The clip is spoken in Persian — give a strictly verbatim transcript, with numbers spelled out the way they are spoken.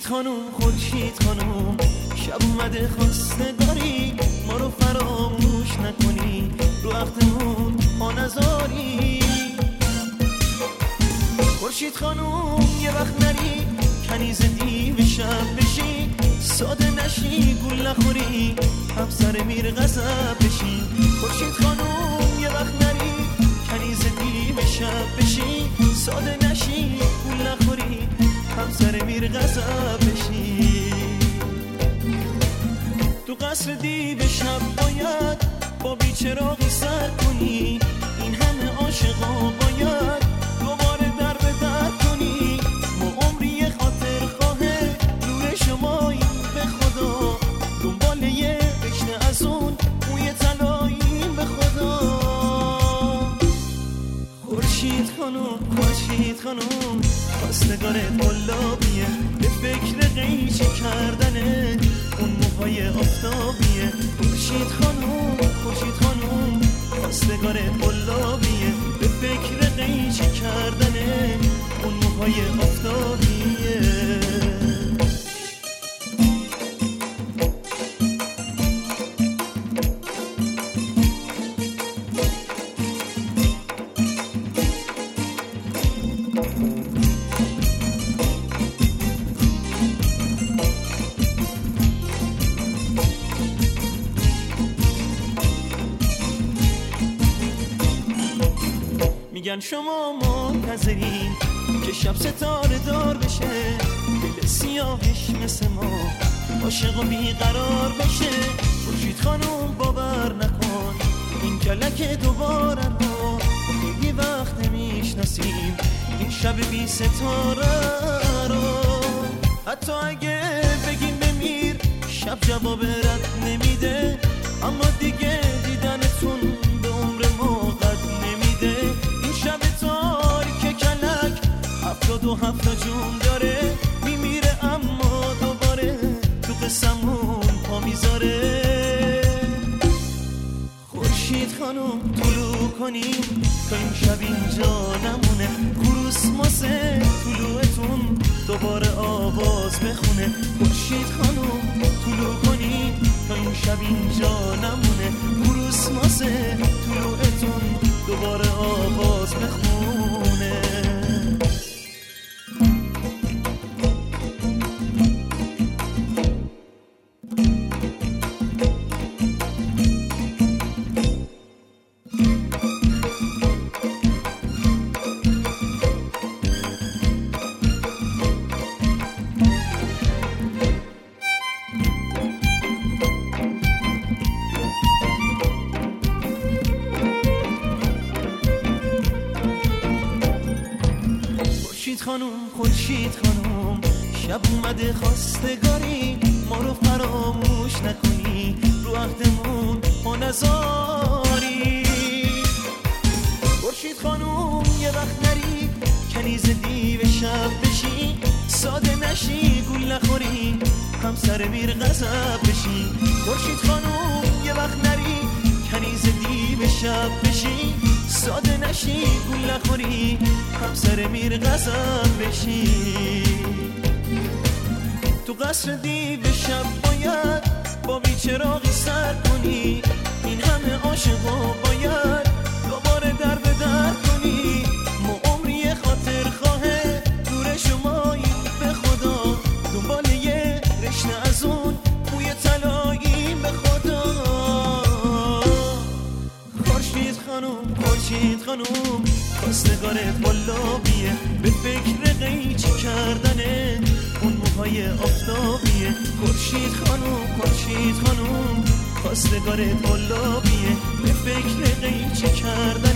خانوم خورشید خانوم شب اومده خواستگاری ما رو فراموش نکنی رو وقتمون ما نذاری خورشید خانوم یه وقت نری کنیز دیو شب بشی ساده نشی گول نخوری همسر میر غضب بشی خورشید خانوم یه وقت نری کنیز دیو شب بشی ساده نشی گول نخوری همسر میر غضب بشی تو قصر دیو شب باید با بیچراغی سر کنی این همه عاشقا باید دوباره در به در کنی ما عمری خاطر خواهه نور شمایی به خدا دنبال یه رشته از اون موی طلاییم به خدا خورشید خانوم خورشید خانوم خواستگارت گلابیه به فکر قیچی کردنه اون موهای آفتابیه خورشید خانوم خورشید خانوم خواستگارت گلابیه به فکر قیچی کردنه اون موهای آفتابیه میگن شما منتظرین که شب ستاره دار بشه دل سیاهش مثل ما عاشق و بیقرار بشه خورشید خانوم باور نکن این کلک دوباره ما خیلی وقت نمیشناسیم این شب بی ستاره رو حتی اگه بگیم بمیر شب جواب رد نمیده اما دیگه دیدنتون به عمر ما قد نمیده شب تاریک کلک هفتاد و هفت جون داره میمیره اما دوباره تو قسمون پا میذاره خورشید خانوم طلوع کنیم تا این شب اینجا نمونه کروسماسه طلوعتون دوباره آواز بخونه خورشید خانوم طلوع کنیم تا این شب اینجا نمونه کروسماسه طلوعتون دوباره آواز بخونه خانوم خورشید خانوم شب اومده خواستگاری ما رو فراموش نکنی رو عهدمون ما نذاری خورشید خانوم یه وقت نری کنیز دیو شب بشی ساده نشی گول نخوری همسر میر غضب بشی خورشید خانوم یه وقت نری کنیز دیو شب بشی ساده نشی گول نخوری همسر میر غضب بشی تو قصر دیو شب باید با بیچراغی سر کنی این همه عاشقا باید دوباره در به در کنی ما عمری خاطر خواهه نور شمایی به خدا دنبال یه رشته از اون موی طلایی به خدا خورشید خانوم خورشید خانوم خواستگارت گلابیه به فکر قیچی کردنه اون موهای آفتابیه خورشید خانوم خورشید خانوم خواستگارت گلابیه به فکر قیچی کردنه